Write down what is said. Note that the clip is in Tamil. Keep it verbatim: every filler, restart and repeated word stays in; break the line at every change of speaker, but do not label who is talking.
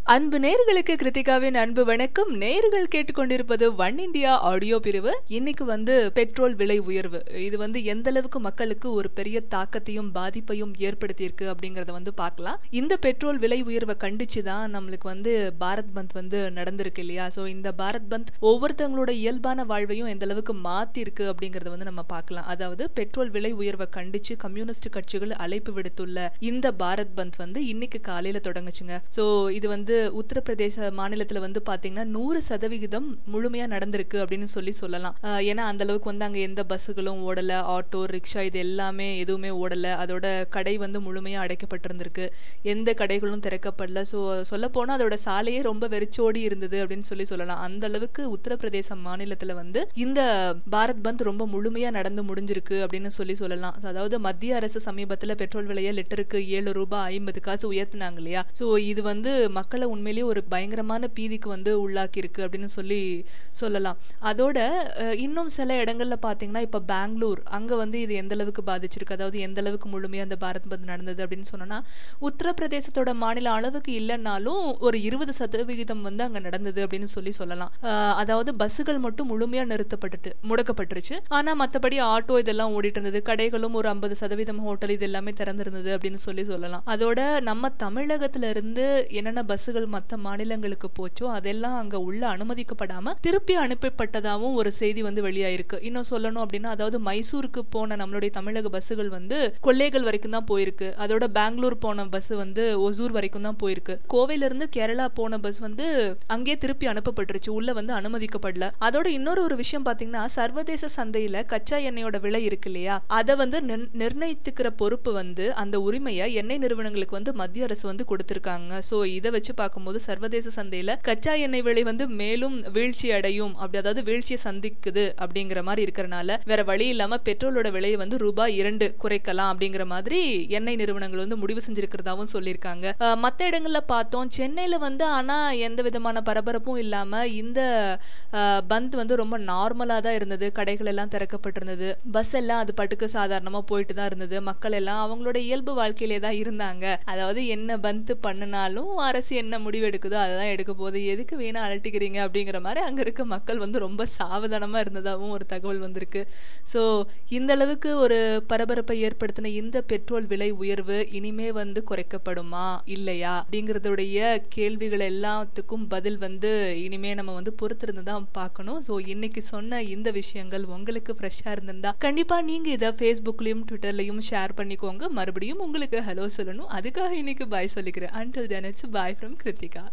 அன்பு நேயர்களுக்கு கிருத்திகாவின் அன்பு வணக்கம். நேயர்கள் கேட்டுக்கொண்டிருப்பது ஒன் இண்டியா ஆடியோ பிரிவு. இன்னைக்கு வந்து பெட்ரோல் விலை உயர்வு, இது வந்து எந்த அளவுக்கு மக்களுக்கு ஒரு பெரிய தாக்கத்தையும் பாதிப்பையும் ஏற்படுத்தியிருக்கு அப்படிங்கறத வந்து பார்க்கலாம். இந்த பெட்ரோல் விலை உயர்வை கண்டிச்சு தான் நம்மளுக்கு வந்து பாரத் பந்த் வந்து நடந்திருக்கு இல்லையா? ஸோ இந்த பாரத் பந்த் ஒவ்வொருத்தவங்களோட இயல்பான வாழ்வையும் எந்த அளவுக்கு மாத்தி இருக்கு அப்படிங்கறத வந்து நம்ம பார்க்கலாம். அதாவது பெட்ரோல் விலை உயர்வை கண்டிச்சு கம்யூனிஸ்ட் கட்சிகள் அழைப்பு விடுத்துள்ள இந்த பாரத் பந்த் வந்து இன்னைக்கு காலையில தொடங்குச்சுங்க. ஸோ இது வந்து உத்தரப்பிரதேச மாநிலத்துல வந்து பாத்தீங்கன்னா நூறு சதவிகிதம் முழுமையா நடந்திருக்கு அப்படின்னு சொல்லி சொல்லலாம். ஏன்னா அந்த அளவுக்கு வந்து அங்க எந்த பஸ்ஸுகளும் ஓடல, ஆட்டோ ரிக்ஷா இது எல்லாமே எதுவுமே ஓடல. அதோட கடை வந்து முழுமையா அடைக்கப்பட்டிருந்திருக்கு, எந்த கடைகளும் திறக்கப்படல. ஸோ சொல்ல போனா அதோட சாலையே ரொம்ப வெறிச்சோடி இருந்தது அப்படின்னு சொல்லி சொல்லலாம். அந்த அளவுக்கு உத்தரப்பிரதேச மாநிலத்துல வந்து இந்த பாரத் பந்த் ரொம்ப முழுமையா நடந்து முடிஞ்சிருக்கு அப்படின்னு சொல்லி சொல்லலாம். அதாவது மத்திய அரசு சமீபத்துல பெட்ரோல் விலையை லிட்டருக்கு ஏழு ரூபாய் ஐம்பது காசு உயர்த்தினாங்க இல்லையா? ஸோ இது வந்து மக்களை உண்மையிலேயே ஒரு பயங்கரமான பீதிக்கு வந்து உள்ளாக்கி இருக்கு அப்படின்னு சொல்லி சொல்லலாம். அதோட இன்னும் சில இடங்கள்ல பாத்தீங்கன்னா இப்ப பெங்களூர் அங்க வந்து இது எந்த அளவுக்கு பாதிச்சிருக்கு, அதாவது எந்த அளவுக்கு முழுமையா அந்த பாரத் பந்த் நடந்தது அப்படின்னு சொன்னா உத்தரப்பிரதேசத்தோட மாநில அளவுக்கு இல்லைன்னாலும் ஒரு இருபது சதவிகிதம் வந்து அங்க நடந்தது அப்படின்னு சொல்லி சொல்லலாம். அதாவது பஸ்ஸுகள் மட்டும் முழுமையா நிறுத்தப்பட்டுட்டு முடக்கப்பட்டுருச்சு. ஆனா மத்தபடி ஆட்டோ இதெல்லாம் ஓடிட்டு இருந்தது, கடைகளும் ஒரு ஐம்பது சதவீதம் ஹோட்டல் இது எல்லாமே திறந்திருந்தது அப்படின்னு சொல்லி சொல்லலாம். அதோட நம்ம தமிழகத்துல இருந்து என்னென்ன பஸ்ஸுகள் மற்ற மாநிலங்களுக்கு போச்சோ அதெல்லாம் அங்க உள்ள அனுமதிக்கப்படாம திருப்பி அனுப்பப்பட்டதாகவும் ஒரு செய்தி வந்து வெளியாயிருக்கு. இன்னும் சொல்லணும் அப்படின்னா அதாவது மைசூருக்கு போன நம்மளுடைய தமிழக பஸ்ஸுகள் வந்து கொல்லேகல் வரைக்கும் தான் போயிருக்கு. அதோட பெங்களூர் போன பஸ் வந்து ஒசூர் வரைக்கும் தான் போயிருக்கு. கோவையில இருந்து கேரளா போன பஸ் வந்து அங்கே திருப்பி அனுப்பப்பட்டுருச்சு, உள்ள வந்து அனுமதிக்கப்படல. அதோட இன்னொரு ஒரு விஷயம் பாத்தீங்கன்னா சர்வதேச சந்தையில கச்சா எண்ணெயோட விலை இருக்கு இல்லையா, அதை வந்து நிர்ணயித்துக்கிற பொறுப்பு வந்து அந்த உரிமையை எண்ணெய் நிறுவனங்களுக்கு வந்து மத்திய அரசு வந்து கொடுத்திருக்காங்க. சோ இதை வச்சு பார்க்கும்போது சர்வதேச சந்தையில கச்சா எண்ணெய் விலை வந்து மேலும் வீழ்ச்சி அடையும், அப்படி அதாவது வீழ்ச்சியை சந்திக்குது அப்படிங்கிற மாதிரி இருக்கிறனால வேற வழி இல்லாம பெட்ரோலோட விலையை வந்து ரூபாய் இரண்டு குறைக்கலாம் அப்படிங்கிற மாதிரி எண்ணெய் நிறுவனங்கள் வந்து முடிவு செஞ்சிருக்கிறதாவும் சொல்லியிருக்காங்க. மற்ற இடங்கள்ல பார்த்தோம் சென்னையில வந்து ஆனா எந்த விதமான பரபரப்பும் இல்லாம இந்த பந்த் வந்து ரொம்ப நார்மலா தான் இருந்தது. கடைகள் எல்லாம் திறக்கப்பட்டிருந்தது, பஸ் எல்லாம் அது பாட்டுக்கு சாதாரணமா போயிட்டு தான் இருந்தது. மக்கள் எல்லாம் அவங்களோட இயல்பு வாழ்க்கையிலே தான் இருந்தாங்க. அதாவது என்ன பந்த் பண்ணினாலும் அரசு என்ன முடிவு எடுக்குதோ அததான் எடுக்க போகுது, எதுக்கு வேணா அழட்டிக்கிறீங்க அப்படிங்கிற மாதிரி அங்க இருக்க மக்கள் வந்து ரொம்ப சாவதானமா இருந்ததாகவும் ஒரு தகவல் வந்திருக்கு. சோ இந்த அளவுக்கு ஒரு பரபரப்பை ஏற்படுத்தின இந்த பெட்ரோல் விலை உயர்வு இனிமே வந்து குறைக்கப்படுமா இல்லையா அப்படிங்கறதுடைய கேள்விகள் எல்லாத்துக்கும் பதில் வந்து இனிமே நம்ம வந்து பொறுத்திருந்துதான் பார்க்கணும். சோ இன்னைக்கு சொன்ன இந்த விஷயங்கள் உங்களுக்கு ஃப்ரெஷ்ஷா இருந்திருந்தா கண்டிப்பா நீங்க இதை ஃபேஸ்புக்லயும் ட்விட்டர்லயும் ஷேர் பண்ணிக்கோங்க. மறுபடியும் உங்களுக்கு ஹலோ சொல்லணும், அதுக்காக இன்னைக்கு பாய் சொல்லிக்கிறேன். Until then, it's bye from Kritika.